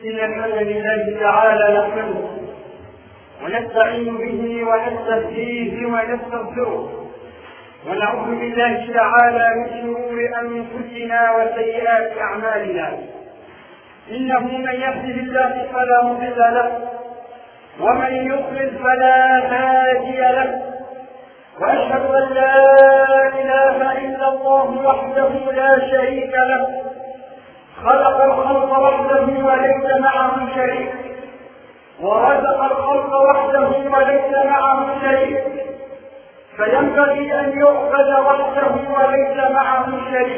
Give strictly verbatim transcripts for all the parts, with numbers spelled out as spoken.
إن الحمد لله تعالى نحمده ونستعين به ونستهديه ونستغفره ونعوذ بالله تعالى من شرور أنفسنا وسيئات أعمالنا. إنه من يهده الله فلا مضل له ومن يضلل فلا هادي له، وأشهد أن لا إله إلا الله وحده لا شريك له، خلق الخلق وحده وليس معه شريك، ورزق الخلق وحده وليس معه شريك، فينبغي أن يعبد وحده وليس معه شريك.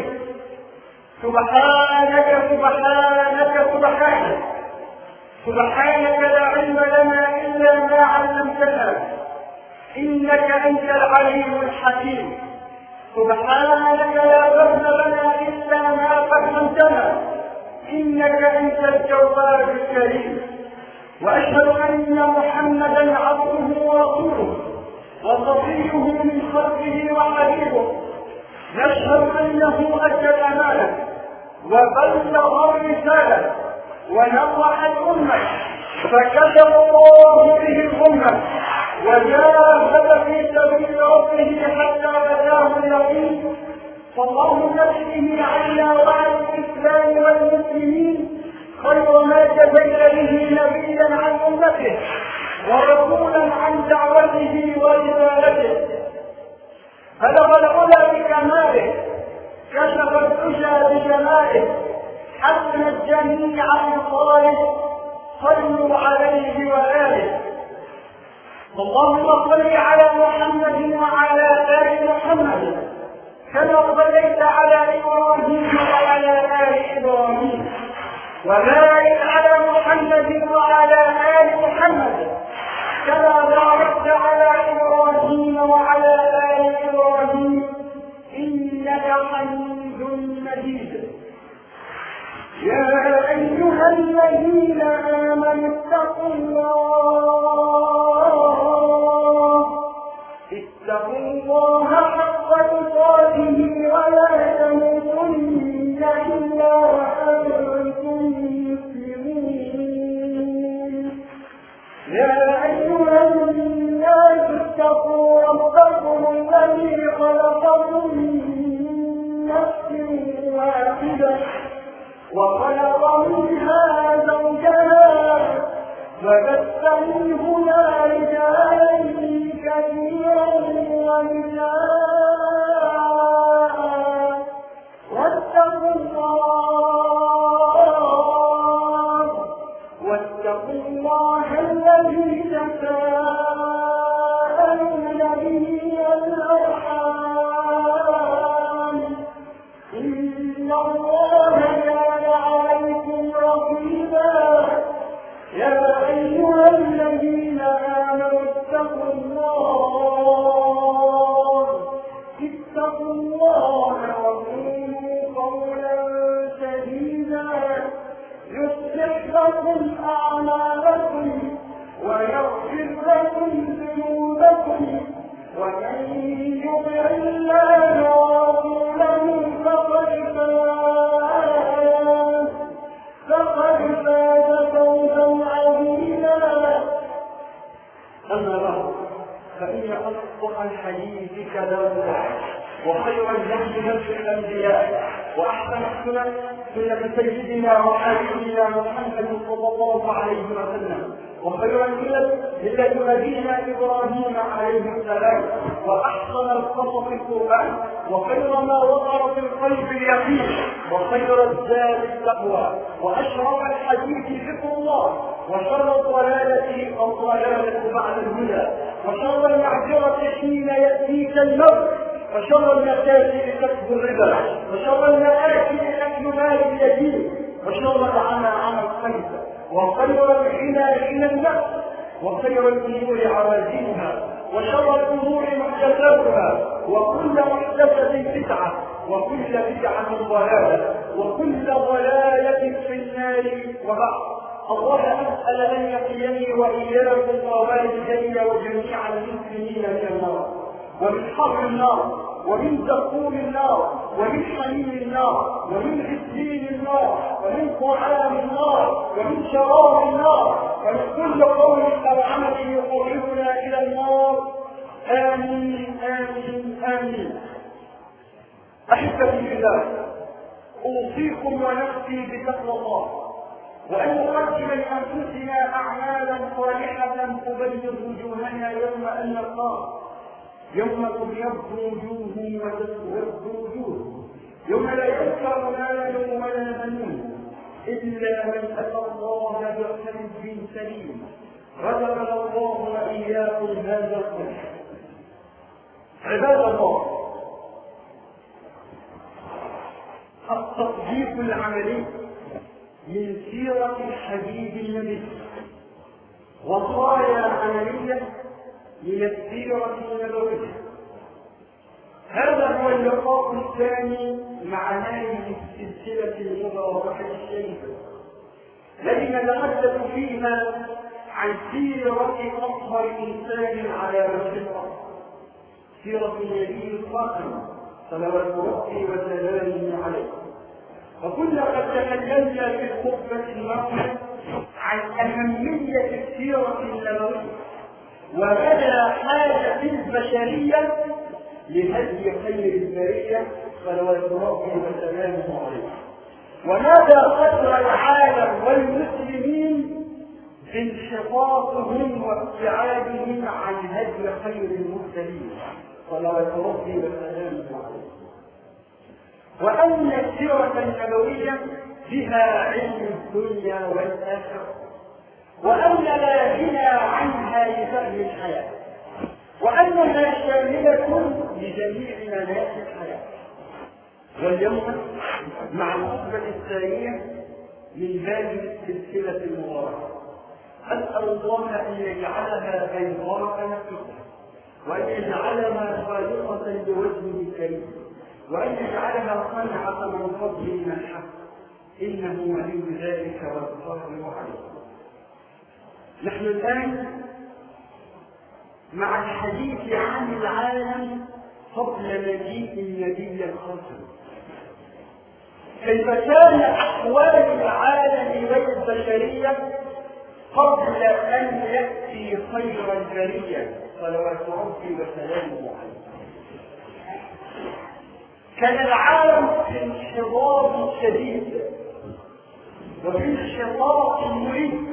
سبحانك سبحانك سبحانك سبحانك لا علم لنا إلا ما علمتنا، إنك أنت العليم الحكيم. سبحانك لا فهم لنا إلا ما فهمتنا، إنك أنت الجواد الكريم. وأشهد أن محمدا عبده ورسوله وصفيه من خلقه وحبيبه، نشهد أنه أدى الأمانة وبلغ الرسالة ونصح الأمة، فكتب الله به الأمة وجاهد في سبيل ربه حتى أتاه اليقين. فالله نفسه عنا وعن الإسلام والمسلمين خير ما جزيت به نبيا عن أمته ورسولا عن دعوته ورسالته. بلغ العلا بكماله، كشف الدجى بجماله، حسن الجميع بصالح، صلوا عليه وآله. اللهم صل على محمد وعلى آل محمد كما صليت على إبراهيم وعلى آل إبراهيم، وبارك على محمد وعلى آل محمد كما باركت على إبراهيم وعلى آل إبراهيم إنك حميد مجيد. يا أيها الذين آمنوا اتقوا الله اتقوا الله حق تقاته ولا تموتن إلا وأنتم مسلمون. يا أيها الناس اتقوا ربكم الذي خلقكم من نفس واحدة وخلق منها زوجها وبث منهما رجالا كثيرا ونساء، واتقوا الله واتقوا الله الذي تساءلون به والأرحام، إن الله كان عليكم رقيبا. يا أيها الذين آمنوا اتقوا الله اتقوا الله وقولوا قولا سديدا يصلح لكم أعمالكم ويغفر لكم ذنوبكم، ومن يطع الله ورسوله فقد فاز فقد فاز فوزا عظيما. أما بعد، فإن أصدق الحديث كلام الله، وخير الهدي هدي الأنبياء، وأحسن السنن سنة سيدنا وحبيبنا محمد صلى الله عليه وسلم، وخير الملة ملة نبينا إبراهيم عليه السلام، وأحسن القصص القرآن، وخير ما وقر في القلب اليقين، وخير الزاد التقوى، وأشرف الحديث ذكر الله، وشر الضلالة الضلالة بعد الهدى، وشر المعذرة حين يأتيك الموت، وشر المكاسب كسب الربا، وشر المآكل أكل مال اليتيم، وشر العمى عمى الخير، وخير الغنى غنى النفس، وخير الأمور عوازينها، وشر الأمور محدثاتها، وكل محدثة بدعة، وكل بدعة ضلالة، وكل ضلالة في النار. وبعد، الله أسأل أن يقيني وإياكم ووالدي وجميع المسلمين من النار، ومن حر النار، ومن زقوم النار، ومن حميم النار، ومن غسلين النار، ومن طعام النار، ومن شراب النار ومن كل قول أو عمل يقربنا إلى النار. آمين آمين آمين. أحبتي في الله، أوصيكم ونفسي بتقوى الله، وأن نقدم لأنفسنا أعمالا صالحة تبيض وجوهنا يوم أن نلقاه، يوم تبيض وجوه وتسود وجوه، يوم لا يذكر مال ولا بنون إلا من أتى الله بقلب سليم. رزقنا الله وإياكم هذا القلب. عباد الله، التطبيق العملي من سيرة الحبيب النبي، وصايا عملية من السيرة النبوية. هذا هو اللقاء الثاني مع هذه السلسلة المباركة الشريفة التي نتحدث فيها عن سيرة أطهر إنسان على وجه الأرض، سيرة النبي الخاتم صلوات ربي وسلامه عليه. وكنا قد تكلمنا في الخطبة الماضية عن أهمية السيرة النبوية ومدى حاجة البشرية لهدي خير البرية صلوات ربي وسلامه عليه، وماذا قدر العالم والمسلمين انحطاطهم وابتعادهم عن هدي خير المرسلين صلوات ربي وسلامه عليه، وأن السيرة النبوية بها علم الدنيا والآخرة، وأن لا غنى عنها لفهم الحياة، وأنها شاملة لجميع مناحي الحياة. واليوم مع الخطبة الثانية من هذه السلسلة المباركة أسأل الله أن يجعلها بيضاء نقية، وأن يجعلها خالصة لوجهه الكريم، وأن يجعلها صنعة من فضل من الحق، إنه ولي ذلك والقادر عليه. نحن الآن مع الحديث عن العالم قبل مجيء النبي الخاتم، كيف كان أحوال العالم والبشرية قبل أن يأتي خير البرية صلوات ربي وسلامه عليه. كان العالم في انحطاط شديد وفي انحطاط مريب،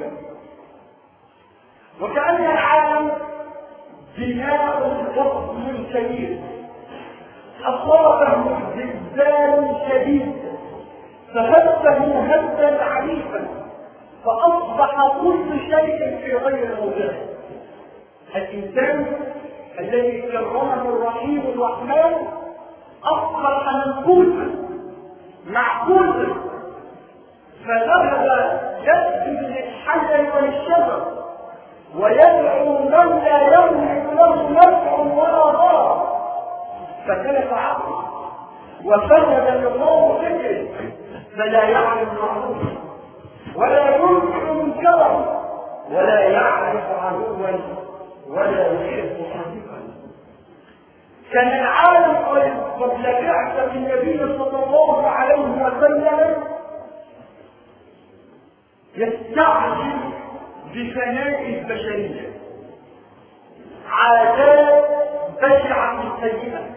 وكأن العالم بناء ضخم كبير أصابه زلزال شديد فهزه هزا عنيفا، فأصبح كل شيء في غير موضعه. الإنسان الذي كرمه الرحيم الرحمن أصبح منقوصا معقولا، فذهب يسجد للحجر وللشجر ويدعو من لا يملك له نفع ولا ضار، فتلف عقله وفسد نظام فكره، فلا يعرف معروفا ولا ينكر منكرا ولا يعرف عدوا ولا يحب صديقا. كان العالم قبل بعثة النبي صلى الله عليه وسلم يستعجل بفناء البشرية، عادات بشعة سيئة،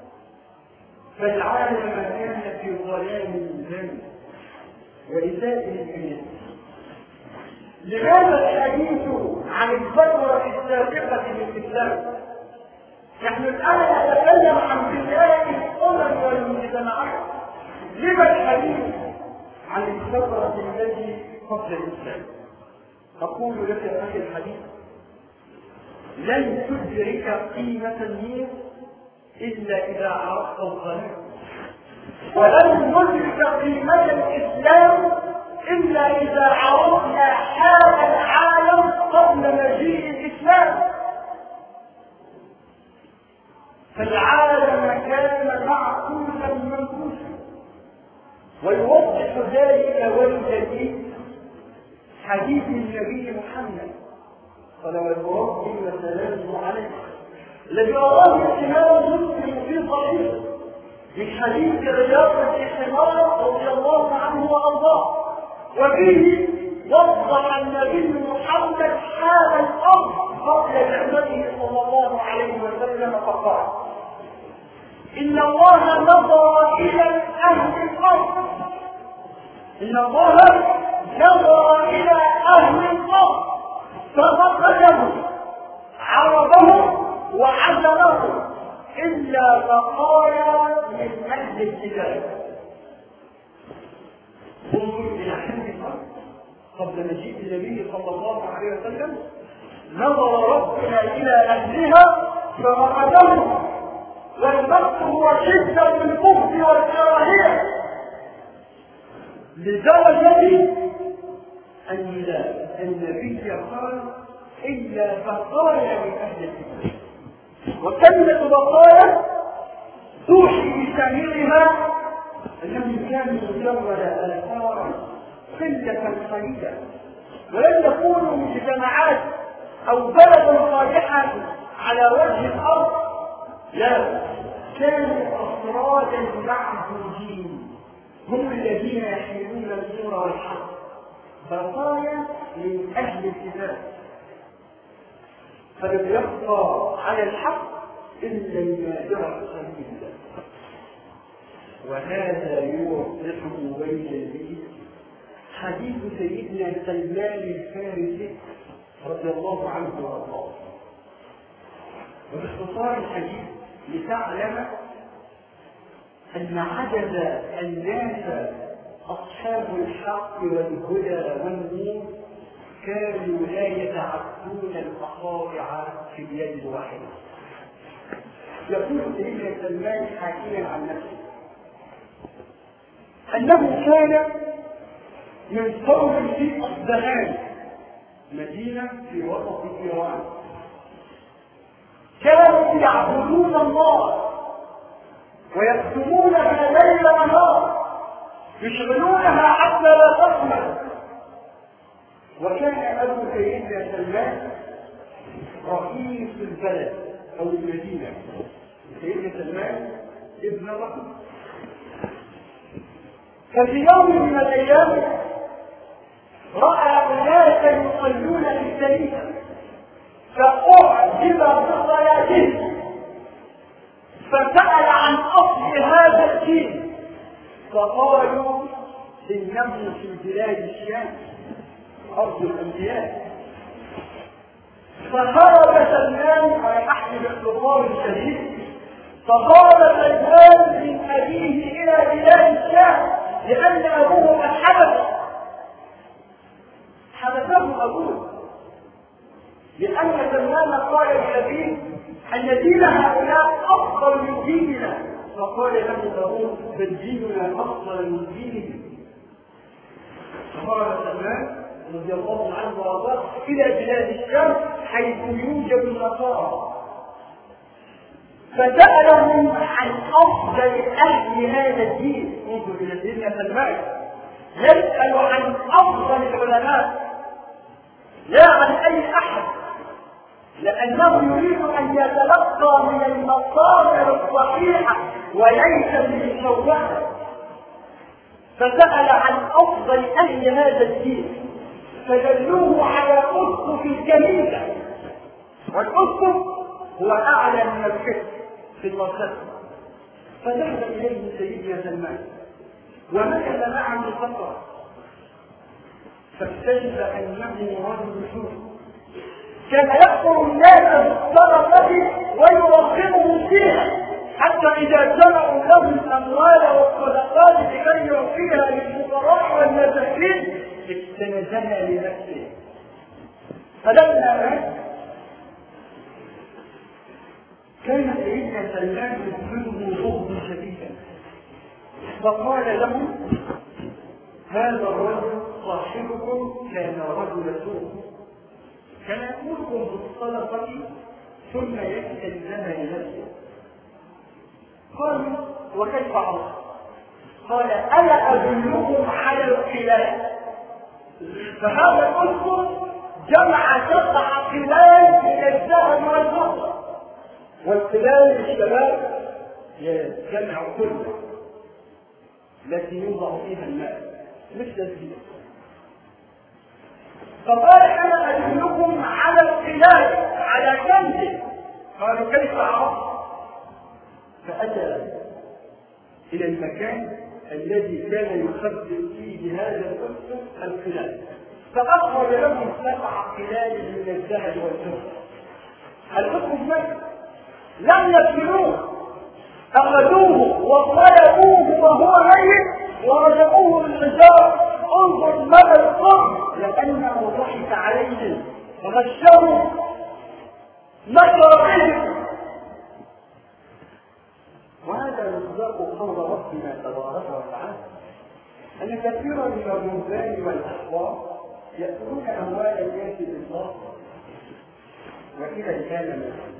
فالعالم كان في ظلام ذنب وإساءة الحياة. لماذا الحديث عن الفترة السابقة للإسلام؟ نحن الآن نتكلم عن بناء الأمم والمجتمعات. لما الحديث عن الفترة التي قبل الإسلام؟ أقول لك يا أخي الحديث، لن تدرك قيمة النور إلا إذا عرفت الظلام، ولن ندرك قيمة الإسلام إلا إذا عرفنا حال العالم قبل مجيء الإسلام. فالعالم كان معقولا منكوسا، ويوضح ذلك والجديد حديث النبي محمد صلوات ربي وسلامه عليه الذي رواه الإمام مسلم في صحيحه من حديث عياض بن حمار رضي الله عنه وارضاه، وفيه وضع إن الله نظر إلى أهل الأرض ففقدهم عرضهم وعزلهم إلا بقايا من أهل الكتاب. انظر إلى حديث قبل مجيء النبي صلى الله عليه وسلم، نظر ربنا إلى أهلها ففقدهم، والمقت هو شدة الكفر والكراهية لدرجة أن النبي قال إلا بقايا من أهل الكتاب. وكلمة بقايا توحي بسامرها أنهم كانوا مجرد آثارا قلة قليلة، ولم يكونوا مجتمعات أو بلد صالحا على وجه الأرض، لا، كانوا أفرادا معدودين هم الذين يحملون النور والحق، بقايا من أهل الكتاب، فلم يبقى على الحق إلا النادرة القليلة. وهذا يوضح بين البيت حديث سيدنا سلمان الفارسي رضي الله عنه وارضاه. وباختصار الحديث لتعلم أن عدد الناس أصحاب الحق والهدى والنور كانوا لا يتعدون الأصابع في اليد الواحدة. يقول سيدنا سلمان حكيا عن نفسه أنه كان من قوم في أصبهان، مدينة في وسط إيران، كانوا يعبدون الله ويكتمونها ليل ونهار، يشغلونها حتى لا تصمت. وكان أبو سيدنا سلمان رئيس البلد أو المدينة، سيدنا سلمان ابن رجل. ففي يوم من الأيام رأى أناسا يصلون في الكنيسة فأعجب بصلاتهم، فسأل عن أصل هذا الدين، فقالوا إنه في بلاد الشام أرض الأنبياء. فهرب سلمان على أحد الاختصار الشديد، فهرب سلمان من أبيه إلى بلاد الشام لأن أبوه قد حبسه حبسه أبوه، لأن سلمان قال لأبيه أن دين هؤلاء أفضل من ديننا، فقال له أبوه بل ديننا أفضل من دينهم. فخرج سلمان رضي الله عنه وارضاه إلى بلاد الشام حيث يوجد النصارى، فسألهم عن أفضل أهل هذا الدين. انظر إلى سيدنا سلمان يسأل عن أفضل العلماء لا عن أي أحد، لأنه يريد أن يتلقى من المصادر الصحيحة وليس من المشوهة. فسأل عن أفضل أهل هذا الدين فدلوه على أسقف الكنيسة، والأسقف هو أعلى من الفقه في المنطقة. فذهب إليه سيدنا سلمان ومكث معه فترة، فاكتشف أنه رجل سوء كان يأمر الناس بالصدقة ويرغبهم فيها، حتى إذا جمعوا له الأموال والصدقات لكي يعطيها للفقراء والمساكين اكتنزها لنفسه. فلما مات كان سيدنا سلمان يدخله بغض شديدا، فقال له هذا الرجل صاحبكم كان رجل سوء، كان يأمركم بالصدقة ثم يكتنزها لنفسه. قالوا وكيف عرف؟ قال ألا أدلكم على القلال. فهذا الأسر جمع سبع قلال من الذهب والفضة، والقلال الشباب جمع كله التي يوضع فيها الماء مثل الزيت. فقال أنا أدلكم على القلال على كنز. قالوا كيف عرفت؟ فأتى إلى المكان الذي كان يخبر فيه هذا الأسر الخلال، فأخرج لهم سبع خلال من الذهب والفضة. الأسر ميت لم يكفروه، أخذوه وطلبوه وهو ميت ورجعوه للحجار. انظر مدى القرب، لأنه ضحك عليهم وغشهم مكر بهم. وهذا مصداق قول ربنا تبارك وتعالى أن كثيرا من الرهبان والأحبار يأكلون أموال الناس بالباطل وإذا كان منهم،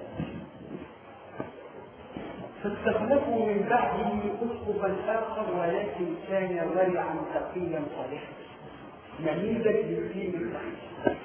فاستخلفوا من بعده أسقفا آخر ولكن كان ورعا تقيا صالحا نميذج للدين الصحيح،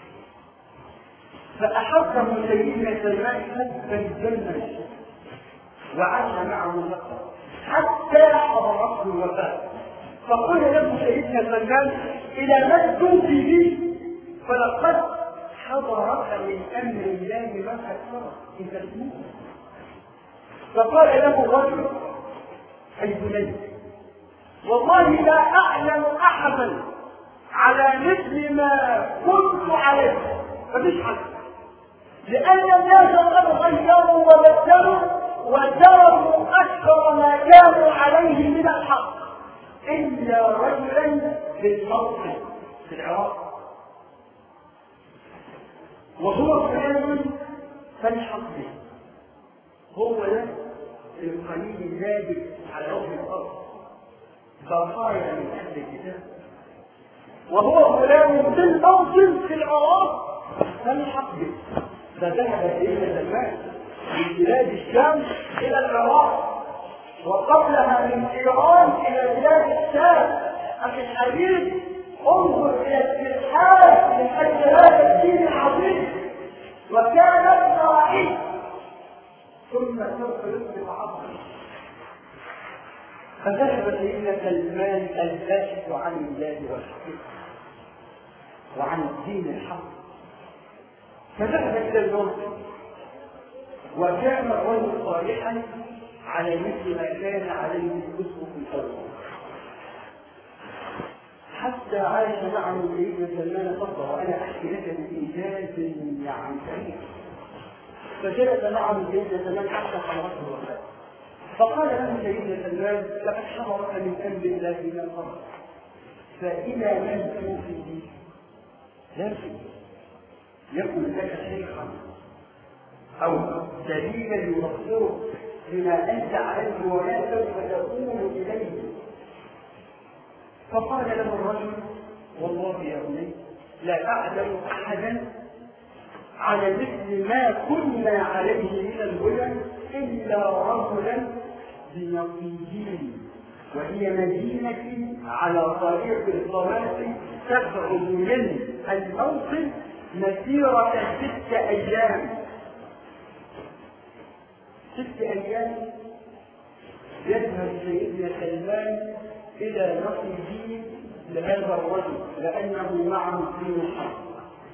فأحبه سيدنا سلمان حبا جما وعاش معه نقرا حتى حضرته الوفاة. فقال له سيدنا سلمان إلى ما تنفي به فلقد حضرك من أمر الله ما أكثر إن تسموه. فقال له الرجل أي بني والله لا أعلم أحدا على مثل ما كنت عليه، فمش حد، لأن الناس قد غيروا وبدلوا وتركوا أكثر ما كانوا عليه من الحق إلا رجلا بالموقف في العراق وهو فلان فالحق به، هو ده القليل النادر على وجه الأرض بقايا من أهل الكتاب، وهو فلان بالموقف في العراق فالحق به. فذهب إلى سلمان من بلاد الشام إلى العراق وقبلها من إيران إلى بلاد الشام. أخي الحبيب انظر إلى استرحاب من أجل هذا الدين العظيم، وكان ابن رعيل ثم سوف يصبح عبدا. فذهب سيدنا سلمان الباحث عن الله والحقيقة وعن الدين الحق، فذهب إلى الموت وكان الرجل صالحا على مثل ما كان عليه الأسقف الأول، حتى عاش معه سيدنا سلمان فترة. وأنا أحكي لك بإيجاز يعني سريع. فجلس معه سيدنا سلمان حتى حضرته الوفاة، فقال له سيدنا سلمان لقد حضرك من أمر الله ما الأرض، فإلى من توفي به لكن يكن لك شيخا أو دليلا يبصرك بما أنت عليه وما سوف تكون إليه. فقال له الرجل والله يا بني لا أعلم أحدا على مثل ما كنا عليه من الهدى إلا رجلا بنقيين، وهي مدينة على طريق الصلاة تبعد من الموطن مسيرة ست أيام. ست أيام يذهب سيدنا سلمان إلى نقيين لهذا الرجل لأنه معه دين الحق.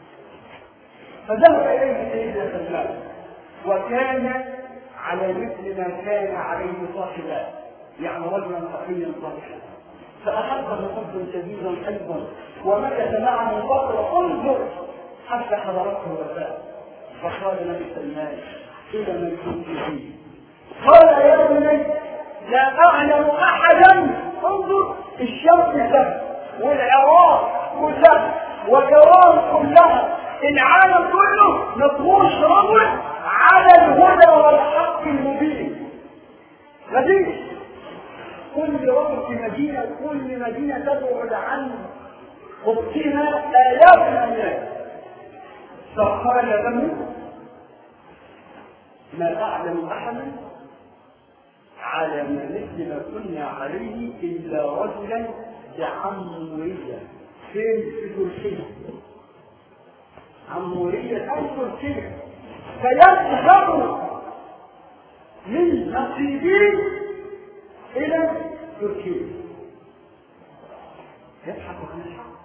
فذهب إليه سيدنا سلمان وكان على مثل ما كان عليه صاحبه، يعني رجلا تقيا صالحا، فأحبه حبا شديدا أيضا ومكث معه فترة انظر حتى حضرته الوفاة. فقال له سلمان إلى من كنت فيه؟ قال يا بني لا أعلم أحدا. انظر الشمس ده والعراق كلها وجوار كلها العالم كله مفروش رجل على الهدى والحق المبين. مفيش. كل رجل في مدينة كل مدينة تبعد عن خبزها آلاف من الناس. فقال له ما أعلم أحدا على ما مثل ما كنا عليه إلا رجلا بعمورية. فين؟ في تركيا. عمورية أي تركيا. فيذهب من نصيبين إلى تركيا يبحث عن الحق.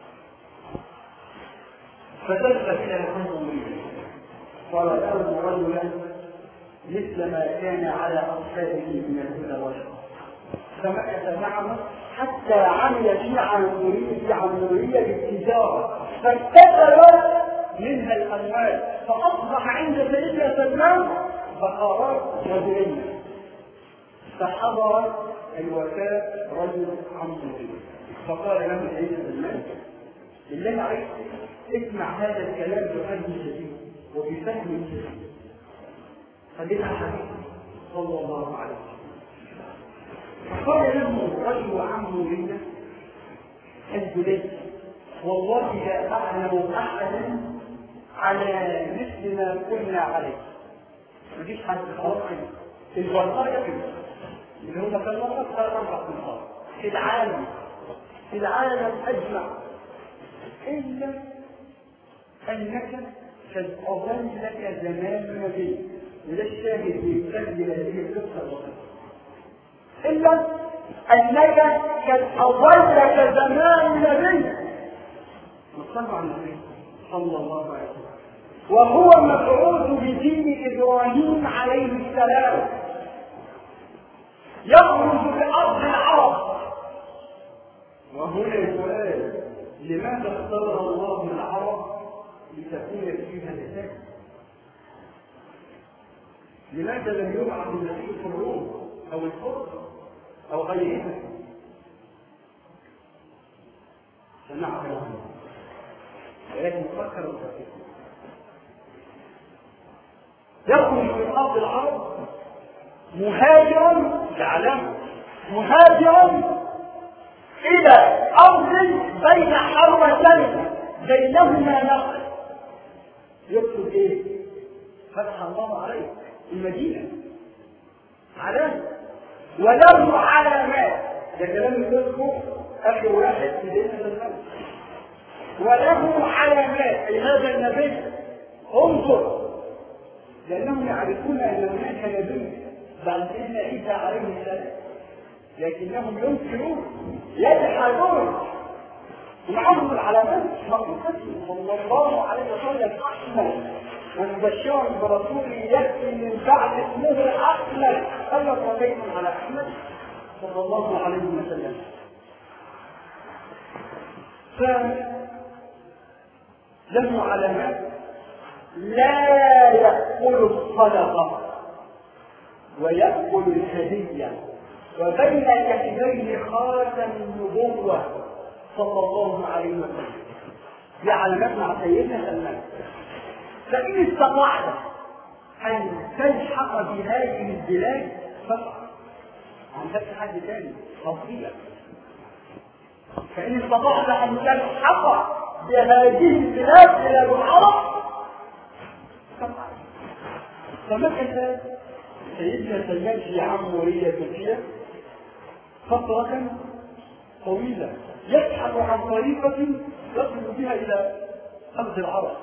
فتذهب إلى العمورية قال له رجلا مثل ما كان على أصحابه من الهدى والحق، فمكث معه حتى عمل في عمورية في عمورية بالتجارة فاكتسب منها الأموال، فأصبح عند سيدنا سلمان بقرات رجلين. فحضر الوفاة رجل عموري فقال له سيدنا سلمان بالله عليك اسمع هذا الكلام بقلب شديد وبفهم شديد. فبدأ حديث صلى الله عليه وسلم فقال له رجل عمورية الجليل والله لا أعلم أحدا على مثل ما كنا عليه. مفيش حد خلاص في الوقاية اللي هم كانوا ثلاث أربع أنفار في العالم في العالم أجمع إلا أنك قد أظل لك زمان نبي. وده الشاهد في سجل هذه القصة الوقت إلا أنك قد أظل لك زمان نبي نصلى على النبي صلى الله عليه وسلم وهو مبعوث بدين إبراهيم عليه السلام يخرج بأرض العرب. وهنا السؤال لماذا اختار الله العرب لتكون فيها لسان؟ لماذا لم يبعث النبي في الروم أو الفرس أو غيرها؟ سنعرف ولكن فكر وفكر. يخرج من أرض العرب مهاجرا يعلم مهاجرا إلى أرض بين حرتين بينهما نهر يكتب إيه؟ فتح الله عليه المدينة علامة وله علامات. ده كلام يذكر أخي واحد في دين النبي وله علامات أي هذا النبي انظر لأنهم يعرفون أن هناك نبي بعد سيدنا عيسى عليه السلام لكنهم ينكرون يجحدون ومعهم العلامات مقصودة صلى الله عليه وسلم أحمد ومبشرا برسول يأتي من بعد اسمه أحمد. ألا صليتم على أحمد صلى الله عليه وسلم. فله علامات لا يأكل الصدقة ويأكل الهدية وبين كتفيه خاتم النبوة صلى الله عليه وسلم. دي علامات مع سيدنا سلمان. فإن استطعت أن تلحق بهذه البلاد فقط عن نفس حد ثاني تفضيلا. فإن استطعت أن تلحق بهذه البلاد إلى العرب فقط. فمكث سيدنا سلمان في عمورية تركيا فترة طويلة يبحث عن طريقة يصل بها إلى أرض العرب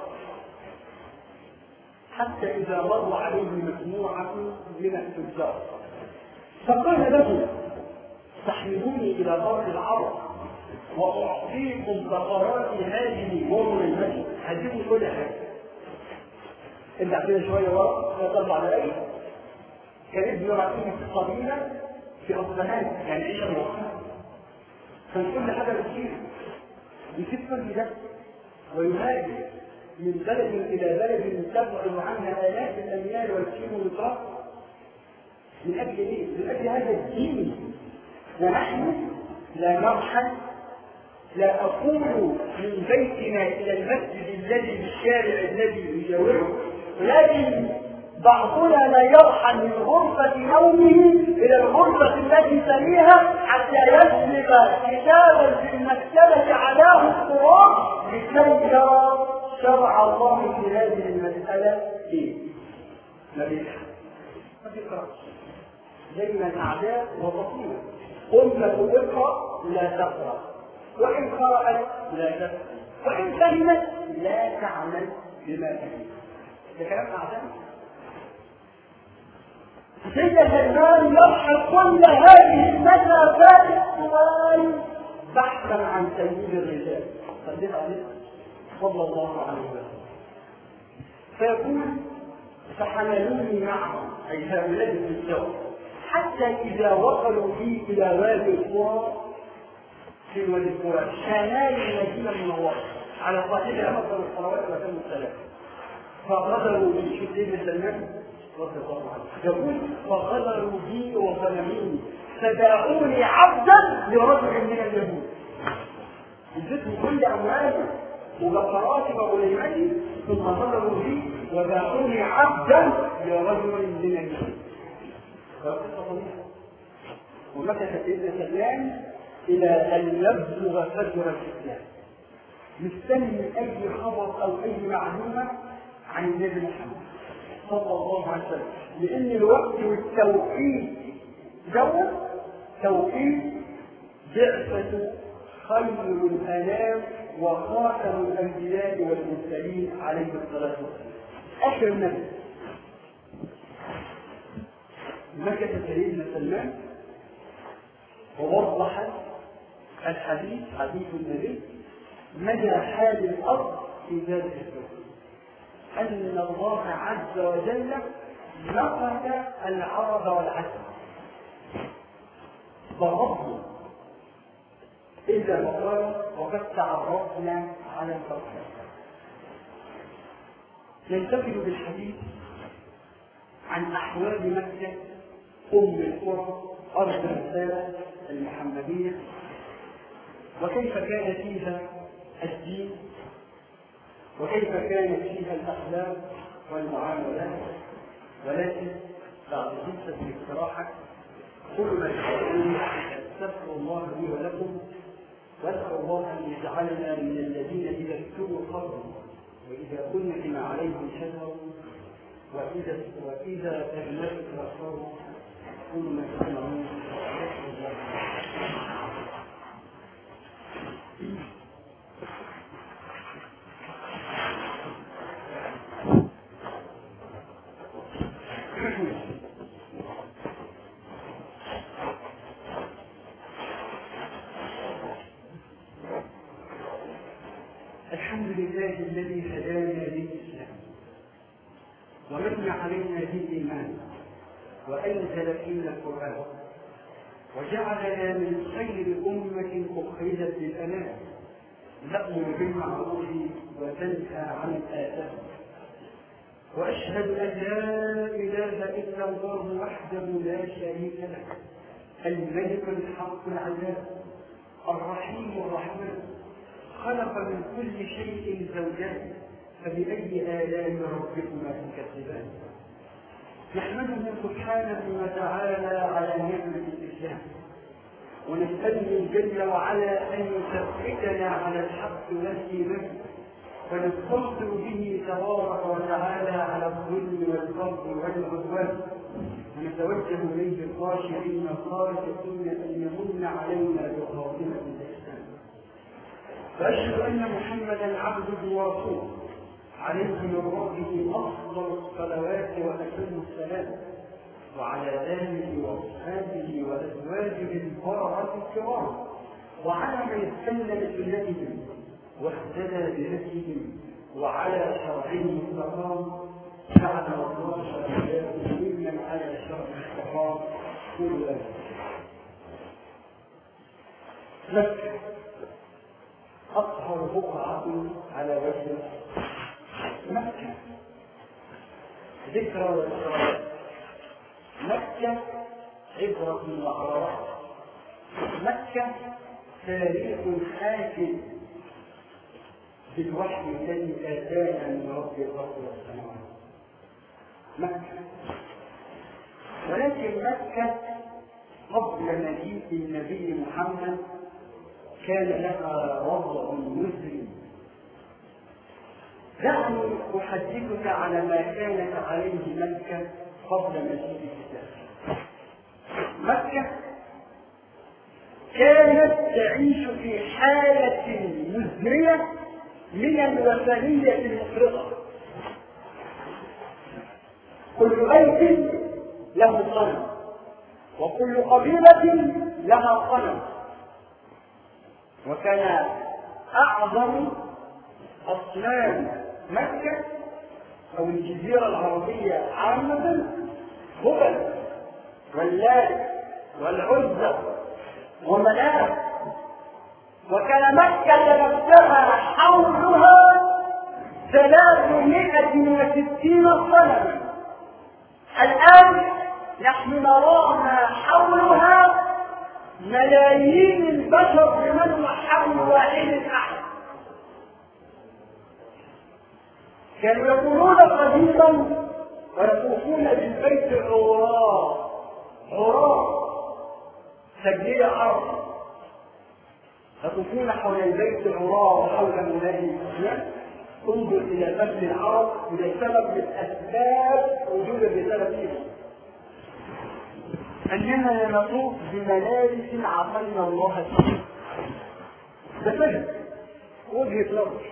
حتى إذا مر عليه مجموعة من التجار فقال له تحملوني إلى أرض العرب وأعطيكم بقرات هذه مر المجد هديكم كل حاجة. انت عطينا شوية ورق وطلع على أي كان ابن رأسين في القبيلة في أصبهان يعني عيشة موقعة كان كل حاجة بتشير يسيب كل ده ويهاجر من بلد إلى بلد تبعد عنها آلاف الأميال والكيلو مترات من أجل إيه؟ من أجل هذا الدين. ونحن لا نرحل لا أقول من بيتنا إلى المسجد الذي بالشارع الذي يجاوره لكن بعضنا لا يرحل من غرفة نومه إلى الغرفة التي تليها حتى يسلب كتابا في المكتبة علاه التراب لكي يرى شرع الله في هذه المسألة إيه؟ ما بيفهم ما بيقرأش زي ما الأعداء وضطينا أمة اقرأ لا تقرأ وإن قرأت لا تفهم وإن فهمت لا تعمل بما فهمت. ده كلام أعداء. سيدنا سلمان يبحث كل هذه المسافات الطوال بحثا عن سيد الرجال صدق عليه صلى الله عليه وسلم. فيقول فحملوني معهم أي هؤلاء التجار حتى إذا وصلوا فيه إلى وادي القرى في وادي القرى شمال المدينة المنورة على صاحبها مصدر الصلوات وتم السلام، فغدروا به سيدنا سلمان رضي الله عنه يقول فغدروا بي وظلموني فباعوني عبدا لرجل من اليهود، ادتهم كل اموالي وبقراتي وغنيمتي ثم غدروا بي وباعوني عبدا لرجل من اليهود. ومكث سيدنا سلمان الى ان يبلغ فجر الاسلام مستني اي خبر او اي معلومه عن النبي محمد صلى الله عليه وسلم، لان الوقت والتوقيت دوت توقيت بعثه خير الانام وخاتم الانبياء والمرسلين عليه الصلاه والسلام اخر نبي. مكث سيدنا سلمان ووضح الحديث حديث النبي مدى حال الارض في ذلك الوقت، ان الله عز وجل نقد العرب والعجم ضربهم اذا وقال وقد تعرضنا على الفرق. ننتقل بالحديث عن احوال مكه ام القرى ارض الرساله المحمديه، وكيف كان فيها الدين وكيف كانت فيها الاخلاق والمعاملات. ولكن بعد جلسه الاستراحه كل ما تقولون استغفر الله لي ولكم، واسال الله ان يجعلنا من الذين اذا ابتلوا صبروا واذا كنا عليهم شكروا واذا واذا تجلت بصروا كل ما تسمعون. الحمد لله الذي هدانا للإسلام ومن علينا بالإيمان وأنزل فينا القرآن وجعلنا من خير أمة أخرجت للأنام نأمر بالمعروف وتنهى عن الآثام. وأشهد أن لا إله إلا الله وحده لا شريك له الملك الحق العزيز الرحيم الرحمن، خلق من كل شيء زوجان فبأي آلاء ربكما تكذبان. نحمده سبحانه وتعالى على نعمة الإسلام ونسأله جل وعلا أن يثبتنا على الحق والإيمان ونستنصر به تبارك وتعالى على الظلم والفضل والعدوان، ونتوجه إليه الخاشعين الخاشعين أن يمن علينا بخاتمة الإحسان. وأشهد أن محمدا عبده ورسوله عليه من ربه أفضل الصلوات وأتم السلام، وعلى آله وأصحابه وأزواجه البررة الكرام، وعلى من سلم سنتهم واهتدى بهديهم وعلى شرعهم استقام. جعل الله شهداء ممن على شرع استقام. كل أهل مكة أطهر بقعة على وجه مكة، ذكرى والإسراء. مكة عبرة وعبرات. مكة تاريخ حافل بالوحي الذي آتانا من رب الأرض والسماوات. مكة، ولكن مكة قبل مجيء النبي محمد كان لها وضع مزري. دعني أحدثك على ما كانت عليه مكة قبل مجيء الإسلام. مكة كانت تعيش في حالة مزرية من الوثنية المفرطة. كل بيت له صنم وكل قبيلة لها صنم، وكان أعظم أصنام مكة أو الجزيرة العربية عامة هبل واللات والعزى ومناه. وكان مكة نفسها حولها ثلاثمائة وستين صنما. الآن نحن نراها حولها ملايين البشر بمن حول واحد أحد. كانوا يقولون قديما ويطوفون بالبيت عراة عراة تجديد عرب، يطوفون حول البيت عراة وحول منادي الإسلام. انظر إلى فضل العرب إلى سبب من أسباب وجود الرسالة فيهم أننا نطوف بملابس عطلنا الله فيها. ده فهم وجهة نظر،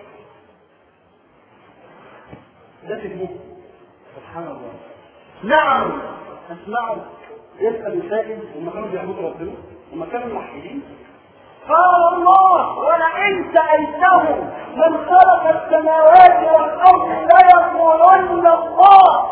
ده تجميل سبحان الله. نعم اسمعوا، يسأل سائل وما كانوا بيعبدوا ربنا وما كانوا موحدين. قال الله: ولئن سألتهم من خلق السماوات والأرض ليقولن الله.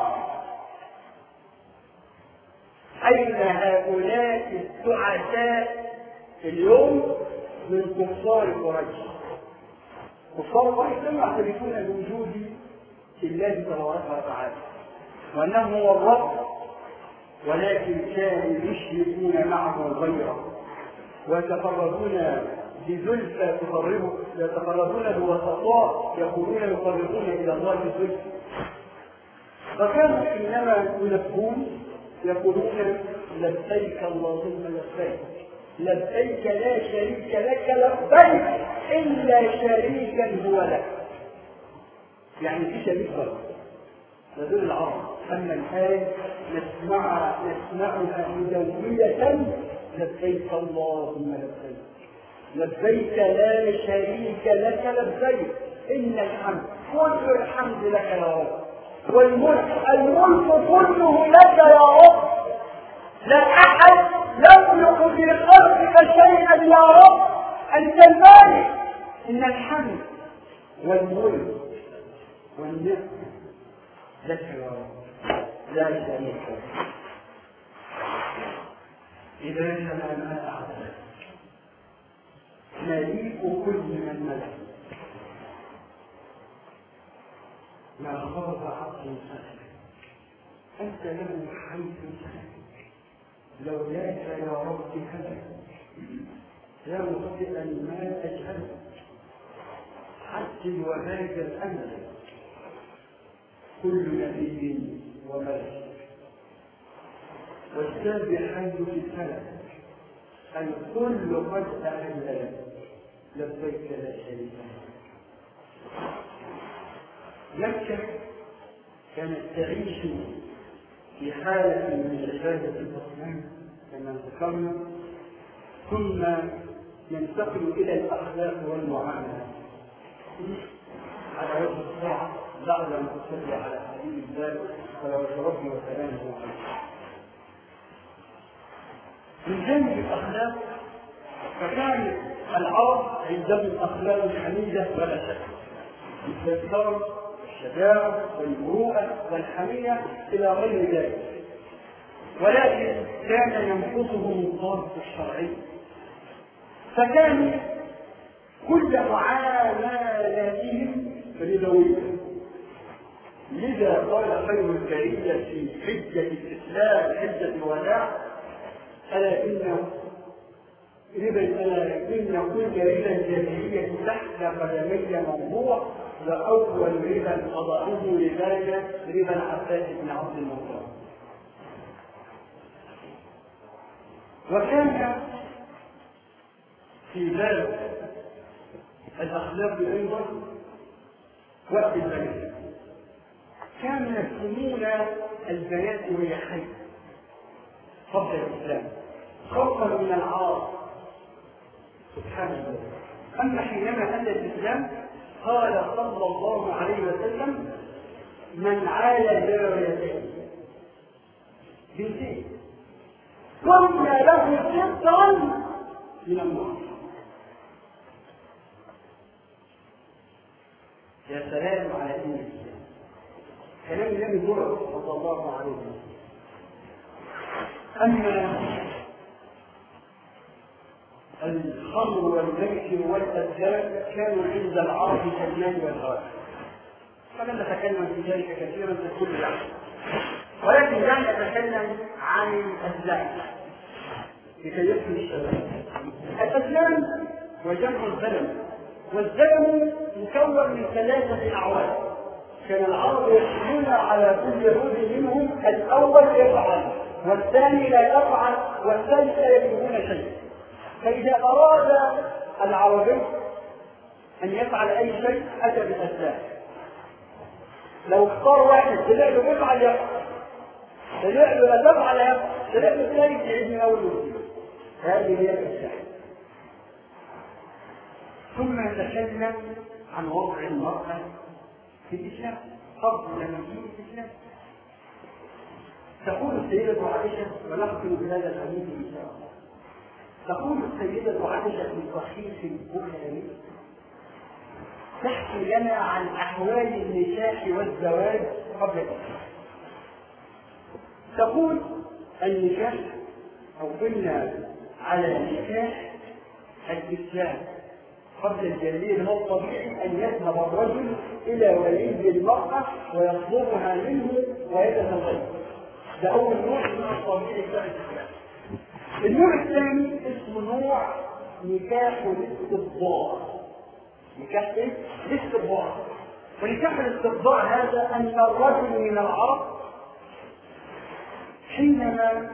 أين هؤلاء السعداء اليوم من كفار قريش؟ كفار قريش لم يعترفون بوجود الله تبارك وتعالى وأنه هو الرب، ولكن كانوا يشركون معه غيره ويتقربون بزلفى تقربه، يتقربون بوسطاء يقولون يقربون إلى الله بزلفى. فكانوا حينما يلبون يقولون: لبيك اللهم لبيك، لبيك لا شريك لك لبيك إلا شريكا هو لك. يعني في شريك غيره، هذول العرب. أما الآن نسمع نسمعها مدوية: لبيك اللهم لبيك، لبيك لا شريك لك لبيك إن الحمد كل الحمد لك يا رب، والملك الملك كله لك يا رب، لا أحد يملك في خلقك شيئا يا رب، أنت المالك. إن الحمد والملك والنعمة لك يا رب لا شريك لك. إذا كما ما أعلم مليك كل من ملك، ما خاض عقل سهل، أنت له حيث سهل، لولاك يا رب هلك، يا مبدئا ما أجهل، حتى وهاج الأمل، كل نبي وملك، والسابحين في الفلك، الكل قد أهل لبيك لا شريك لك. مكة كانت تعيش في حالة من عبادة الأصنام كما ذكرنا، ثم ننتقل إلى الأخلاق والمعاملة على وجه السرعة بعد أن تصلي على حبيب الله صلوات ربي وسلامه عليه. من جانب الأخلاق فكان العرب عندهم أخلاق حميدة ولا شك، مثل الكرم والشجاعة والمروءة والحمية إلى غير ذلك، ولكن كان ينقصهم الضابط الشرعي، فكانوا كل معاملاتهم ربوية. لذا قال خير البرية في حجة الإسلام حجة الوداع: ألا إن ربا ألا إن كل ربا جاهلية تحت قدمي موضوع، وأول ربا قضاؤه لذلك ربا العباس بن عبد المطلب. وكان في باب الأخلاق أيضا وقت البنات، كانوا يسمون البنات وهي حية قبل الإسلام خوفا من العار سبحان الله. أما حينما أتى الإسلام قال صلى الله عليه وسلم: من عال جاريتين بنتين كنا له سترا من النار. يا سلام على دين الإسلام، كلام النبي صلى الله عليه وسلم. أما الخمر والميسر والأزلام كانوا عند العرب كالمال والغاز، فلن نتكلم في ذلك كثيرا في كل لحظة، ولكن دعنا نتكلم عن الأزلام لكي يفهم الشباب. الأزلام وجمع الزلم، والزلم مكون من ثلاثة أعوام. كان العرب يحكمون على كل يهود منهم الأول يفعل والثاني لا يفعل والثالث لا يكتبون شيء. فإذا أراد العربي أن يفعل أي شيء أتى بالأسباب. لو اختار واحد طلع له يفعل يفعل، طلع له لا تفعل يفعل، طلع له ثالث يعيد من أول وجديد. هذه هي الأسباب. ثم نتكلم عن وضع المرأة في الإسلام قبل مجيء الإسلام. تقول السيدة عائشة، ونختم بهذا الحديث إن شاء الله، تقول السيدة عائشة في صحيح البخاري تحكي لنا عن أحوال النكاح والزواج قبل الإسلام. تقول النكاح أو قلنا على نكاح الإسلام قبل الجاهلية هو الطبيعي أن يذهب الرجل إلى ولي المرأة ويطلبها منه ويتزوجها. ده أول نوع من الطبيعي بتاع الإسلام. النوع الثاني اسمه نوع نكاح الاستبضاع. نكاح ايه؟ الاستبضاع. ونكاح الاستبضاع هذا أن الرجل من العرب حينما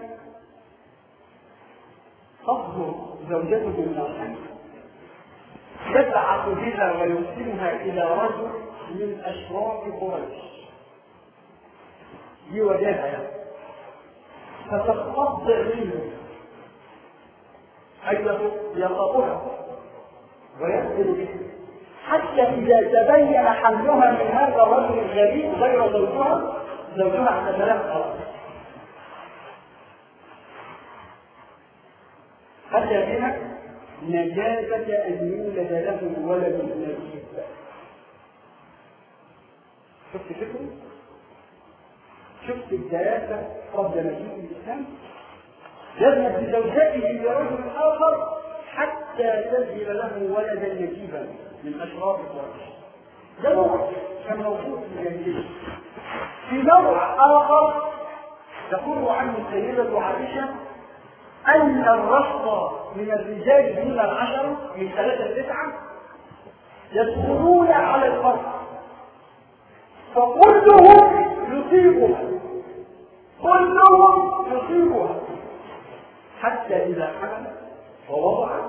تظهر زوجته من الحمل يبعث بها ويرسلها إلى رجل من أشراف قريش يوجهها فتستطيع منه أن يطأها ويأكل بها حتى إذا تبين حملها من هذا الرجل الغريب غير زوجها زوجها على ثلاث أرض حتى بها نجازة أن يولد له ولد نجيب. شفت فكره؟ شفت الدراسة قبل مجيء الإسلام؟ يذهب بزوجته لرجل آخر حتى تجد له ولدا نجيبا من أشراف قريش. ده نوع كان موجود في الجاهلية. في نوع آخر تقول عنه السيدة عائشة أن الرفض من الرجال دون العشرة من ثلاثة لتسعة يدخلون على الفرد فكلهم يصيبها كلهم يصيبها حتى إذا حملت ووضعت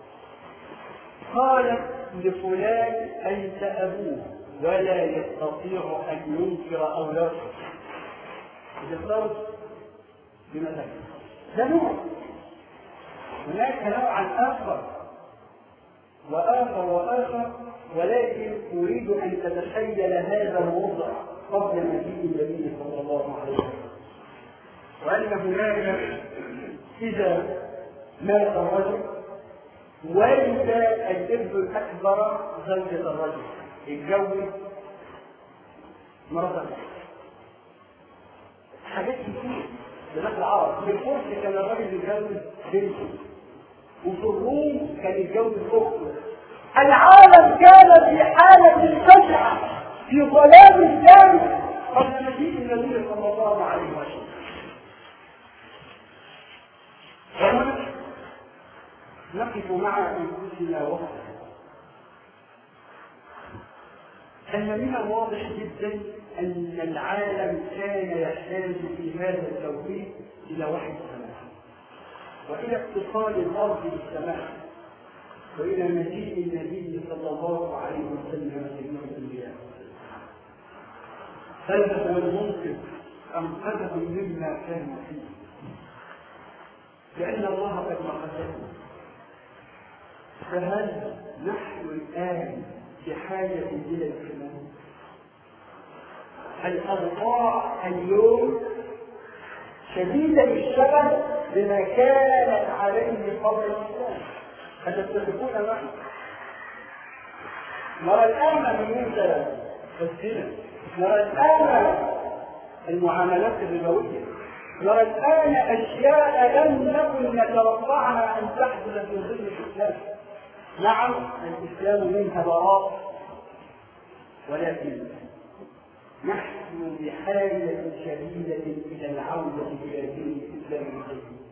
قالت لفلان أنت أبوه ولا يستطيع أن ينكر أولاده. إذا صارت بمثل ده نوع. هناك نوعا آخر وآخر وآخر، ولكن أريد أن تتخيل هذا الوضع قبل مجيء النبي صلى الله عليه وسلم، وأن هناك إذا مات الرجل ولد الابن الأكبر زوجة الرجل يتجوز مرة حاجات كتير بنات العرب. في الفرس كان الراجل يتجوز بنته، وفي الروم كان يتجوز اخته. العالم كان في حالة فجعة في ظلام الدم قبل مجيء النبي صلى الله عليه وسلم. وهنا نقف مع انفسنا وقتا أن من الواضح جدا أن العالم كان يحتاج في هذا التوقيت إلى وحي السماء وإلى اتصال الأرض بالسماء وإلى مجيء النبي صلى الله عليه وسلم في الأنبياء. هذا هو المنقذ أنقذهم مما كانوا فيه، لأن الله قد مقتهم. فهل نحن الآن بحاجة إلى الكلام؟ الأوضاع اليوم شديدة الشبه بما كانت عليه قبل الإسلام. أتتفقون معي؟ نرى الآن من الزنا، نرى الآن المعاملات الربوية، والآن أشياء لم نكن نتوقعها أن تحدث في ظل الإسلام. نعم الإسلام منها براء، ولكن نحن بحاجة شديدة إلى العودة إلى دين الإسلام الجديد.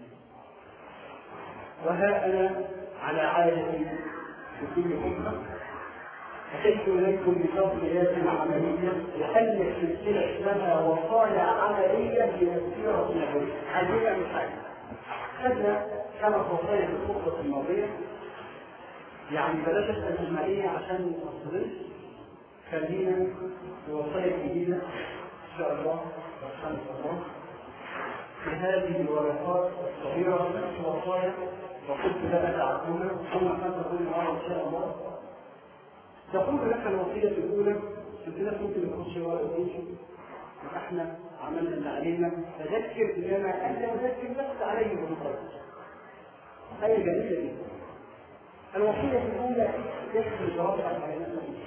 وها أنا على عادة بكل أمة أتيت إليكم بتوصيات عملية لأن السلسلة لها وصايا عملية للسيرة النبوية. هذه مش حاجة. خدنا خمس وصايا في الخطة الماضية، يعني بلاش التجميعية عشان ما تصدرش، خلينا في وصايا جديدة إن شاء الله رحمة الله في هذه الورقات الصغيرة ست وصايا، وقلت لا أتعقلها ثم كانت تقول مرة إن شاء الله. تقول لك الوصية الأولى، الناس ممكن يخش ورقة ويمشي، وإحنا عملنا اللي علينا، فذكر بما أنت مذكر نفس عليه بالقدر. هذه جميلة جدا. الوصية الأولى تحمي ربك على نفسك.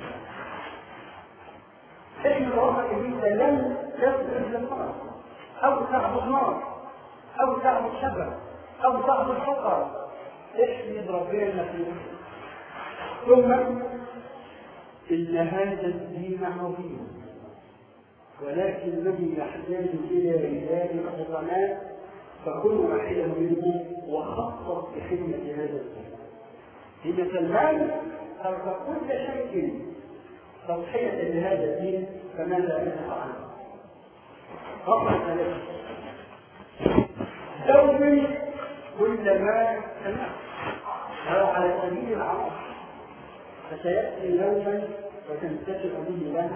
تحمي ربك إن أنت لن تخرج للنار، أو تعبد نار، أو تعبد شجر، أو تعبد فقر. احمد ربنا المخلوق. ثم إن هذا الدين عظيم، ولكنه يحتاج إلى رجال عظماء، فكل واحدة منهم وخصص بخدمة هذا الدين. إن سلمان ترك كل شيء تضحية لهذا الدين، فماذا يدفع عنه؟ رقم ثلاثة، زوج كل ما سمع ولو على سبيل العمر، فسيأتي يوما وتنتشر به لنا.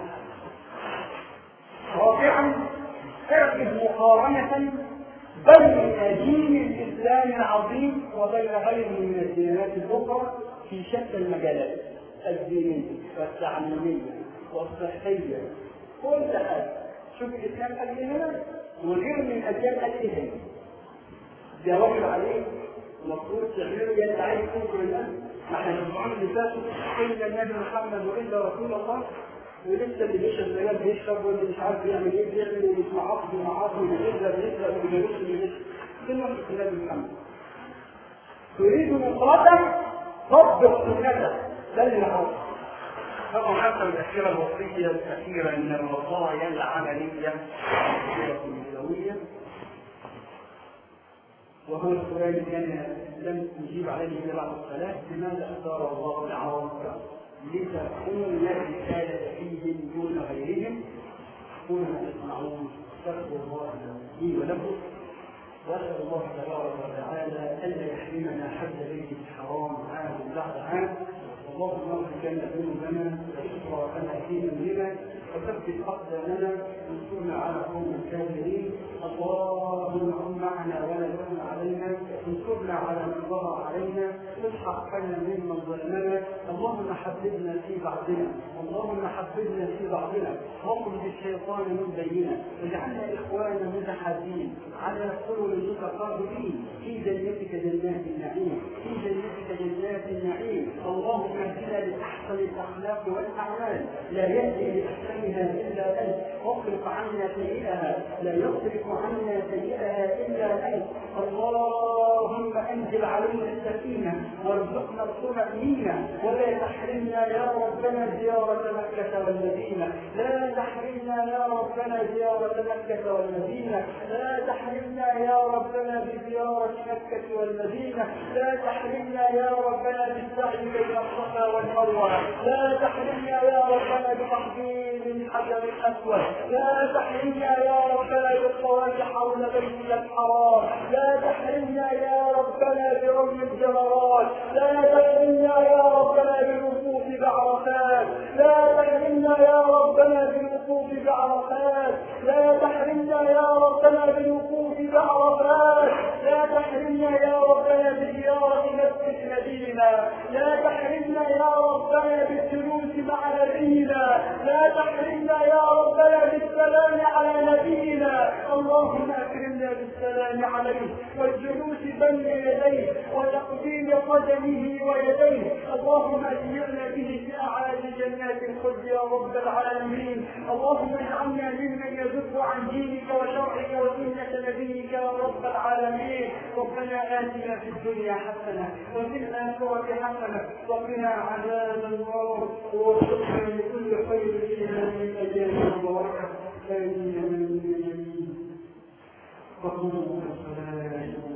رابعا، اعقد مقارنة بين دين الإسلام العظيم وبين غيره من الديانات الأخرى في شتى المجالات الدينية والتعليمية والصحية، كل حاجة. شوف الإسلام قال إيه هنا وغير من أجيال قال إيه هنا. ده واجب عليه المفروض تعمله يد عايز تنكر الناس. ما احنا الاسبوعين اللي فاتوا إلا النبي محمد وإلا رسول الله، ولسه اللي بيشرب زياد بيشرب، واللي مش عارف يعمل ايه بيعمل، واللي مش معاصي معاصي، واللي بيشرب بيشرب، واللي بيشرب بيشرب. كلمة في النبي محمد. تريد مطلقا طبق سنته، ده اللي نعرفه. طبعا حتى الأخيرة الوصية الأخيرة من الوصايا العملية النبوية، وهو السؤال الذي لم نجيب عليه في بعض الصلاة: لماذا اختار الله العرب لتكون الرسالة فيهم دون غيرهم؟ قولوا ما تسمعون، استغفر الله لي ولكم، واسأل الله تبارك وتعالى ألا يحرمنا حج بيته الحرام عام بعد عام. اللهم اغفر لنا ذنوبنا وإسرافنا في أمرنا وثبت أقدامنا وانصرنا على قوم الكافرين. اللهم معنا ولا تكن علينا، انصرنا على من ضرر علينا، الحق لنا ممن ظلمنا. اللهم حببنا في بعضنا، اللهم حببنا في بعضنا، واطرد الشيطان من بيننا، واجعلنا إخوانا متحابين على سرر متقابلين في جنتك جنات النعيم، في جنتك جنات النعيم. اللهم اهدنا لأحسن الأخلاق والأعمال، لا يهدي لأحسنها إلا أنت، واصرف عنا سيئها، لا يصرف عنا سيئها إلا أنت. اللهم أنزل علينا السكينة وارزقنا الطمأنينة، ولا تحرمنا يا ربنا زيارة مكة والمدينة، لا تحرمنا يا ربنا زيارة مكة والمدينة، لا تحرمنا يا ربنا بزيارة مكة والمدينة، لا تحرمنا يا ربنا بالسعي بين الصفا والمروة، لا تحرمنا يا ربنا بتحضير الحجر الأسود، لا تحرمنا يا ربنا بالطواف حول بيتك الحرام، لا تحرمنا يا ربنا برمي الجمرات، لا تحرمنا يا ربنا بالوقوف بعرفات، لا تحرمنا يا ربنا بالوقوف بعرفات، لا تحرمنا يا ربنا بالوقوف بعرفات، لا تحرمنا يا ربنا بزيارة مسجد المدينة، لا تحرمنا يا ربنا بالجلوس مع نبينا، لا تحرمنا يا ربنا بالسلام على نبينا. اللهم اكرمنا بالسلام عليه والجلوس بين يديه وتقبيل قدمه ويديه. اللهم اجعلنا به في اعالي جنات الخلد يا رب العالمين. اللهم اجعلنا ممن يذب عن دينك وشرعك وسنة نبيك يا رب العالمين. ربنا آتنا في الدنيا حسنة وفي الآخرة حسنة وقنا عذاب النار ووفقنا لكل خير في هذه الأيام المباركة. آمين. وقوموا بالصلاة.